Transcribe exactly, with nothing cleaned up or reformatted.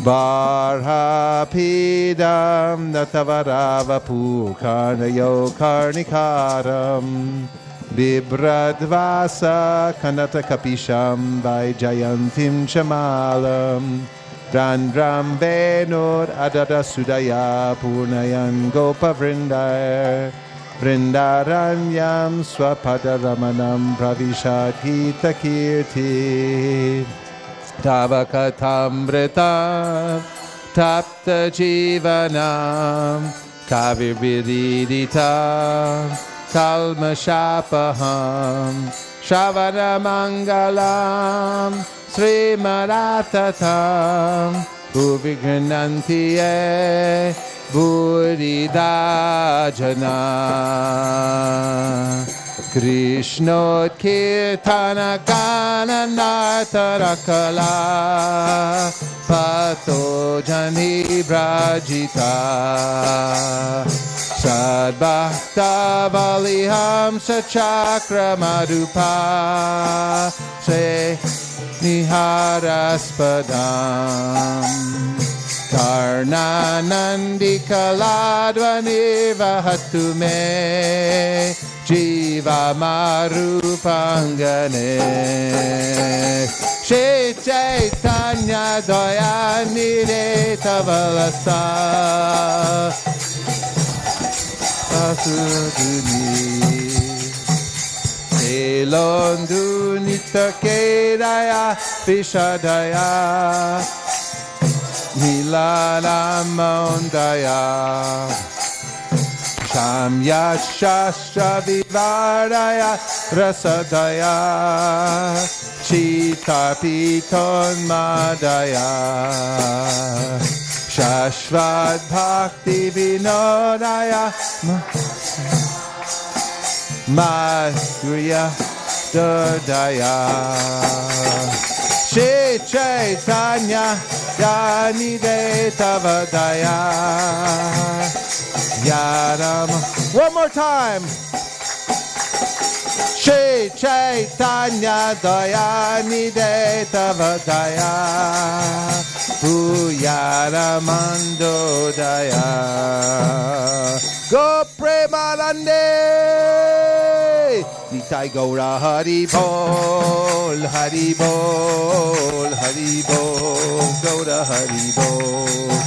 Barhapidam Natavaravapu Karnayo Karnikaram Bibradvasa Kanata Kapisham Vaijayantim Chamalam Dandram Venur Adada Sudaya Punayan Gopa Vrindar Vrindaranyam Swapadaramanam Pravishad Gita Kirti Tavakatamrita Tapta Jivanam Kavirbidita Kalmashapaham Shravana Mangalam Srimaratatam Bhuvignantiye Buddhidajana Krishnot Kirtana Gana Nartarakala Pato Jani Brajita Sadbhakta Valiham Sachakra Madhupa Se Niharaspadam Karnanandika Ladvani Vahatu Me Jiva Marupangane Shri Chaitanya Dayani Retavalasa Asuduni Elondu Nitakedaya Vishadaya Nilalamondaya Shamya Shastra Vivardaya Rasadaya Chita Piton Madaya Shashvat Bhakti Vinodaya Madhurya Dodaya Shri Chaitanya Yani Detavadaya Yaram. One more time. Shri Chaitanya Dayani Detavadaya Puyaramando Daya Go Premanande Nitai Gaura Hari Bol Hari Bol Hari Bol Gaura Hari Bol